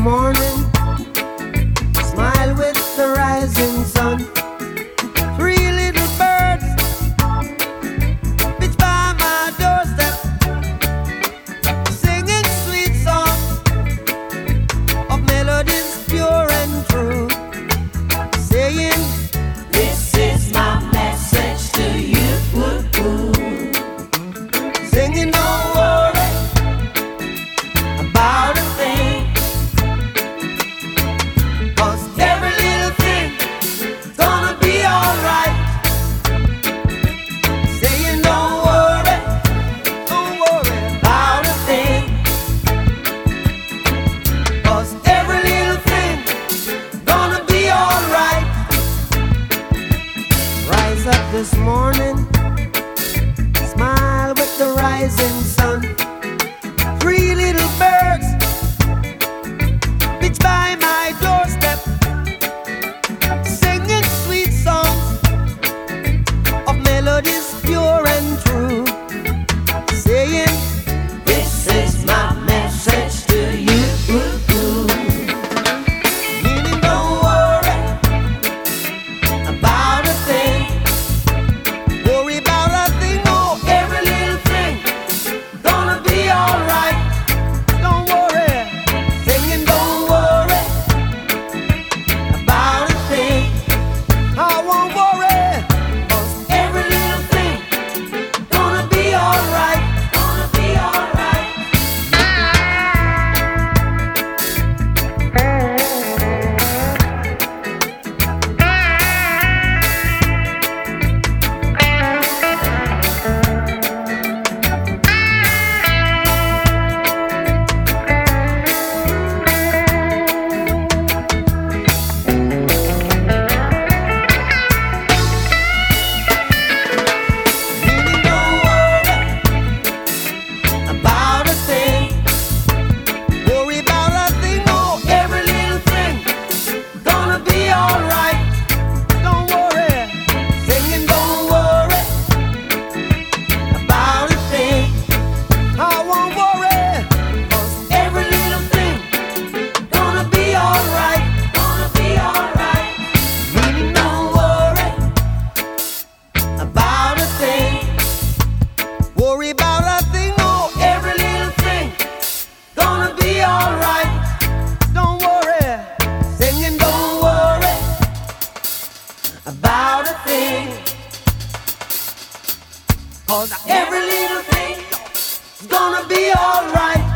morning, smile with the rising sun. Three little birds pitch by my doorstep, singing sweet songs of melodies pure and true, saying, "This is my message to you." Singing, "Don't worry about a thing, 'cause every little thing's gonna be alright." Saying, "Don't worry about a thing, 'cause every little thing's gonna be alright." Rise up this morning, smile with the rising sun. Three little birds pitch by my doorstep, singing sweet songs of melodies pure and true, saying, "This is my message to you." Meaning, don't worry about a thing, worry about a thing, oh, every little thing gonna be alright. Don't worry, singing, don't worry about a thing. I won't worry, 'cause every little thing gonna be alright. Gonna be alright. Meaning, don't worry about a thing, worry about a thing, oh, every little thing gonna be alright. Don't worry, singing, don't worry about a thing. I won't worry, 'cause every little thing gonna be alright. Gonna be alright. Meaning, don't worry about a thing, worry about a thing, oh, every little thing gonna be alright. Don't worry, singing, don't worry about a thing, 'cause every little thing gonna be alright.